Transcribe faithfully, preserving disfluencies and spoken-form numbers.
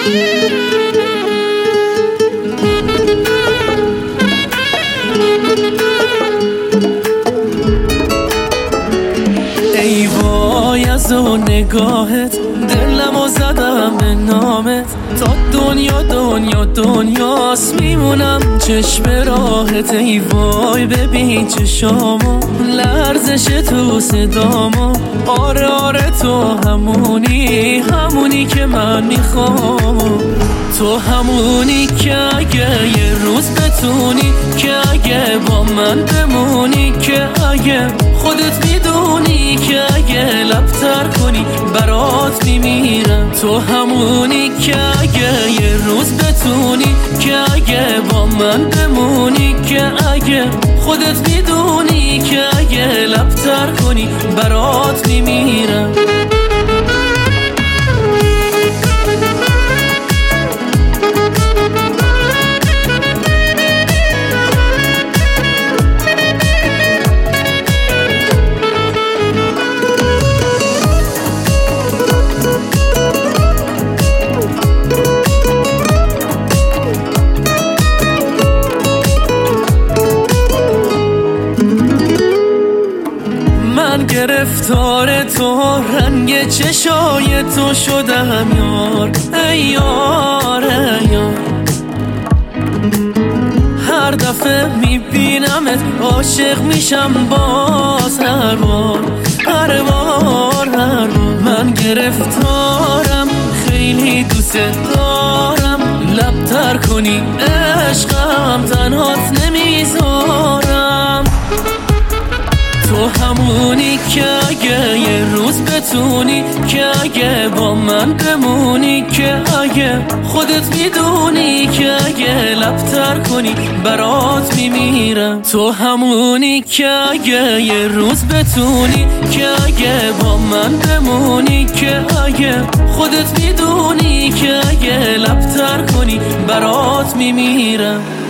ای وای از اون نگاهت دلمو زدم به نامت، تا دنیا دنیا دنیاست میمونم چشم راهت. ای وای ببین چشامو لرزش تو صدامو، آره آره تو همونی همونی که من میخوام، تو همونی که اگه یه روز بتونی، که اگه با من بمونی، که اگه خودت میدونی، که اگه لبتر کنی برات میمیرم. تو همونی که اگه یه روز بتونی، که اگه با من بمونی، که اگه خودت میدونی، که اگه لبتر کنی برات میمیرم. من گرفتار تو، رنگ چشای تو شدم یار، ای یار ای یار. هر دفعه میبینمت عاشق میشم باز، هر بار هر بار هر بار. من گرفتارم خیلی دوست دارم، لبتر کنی عشقم تنهات نمیذارم. تو همونی که اگه یه روز بتونی، که اگه با من بمونی، که اگه خودت میدونی، که اگه لبتر کنی برات میمیرم. تو همونی که اگه یه روز بتونی، که اگه با من بمونی، که اگه خودت میدونی، که اگه لبتر کنی برات میمیرم.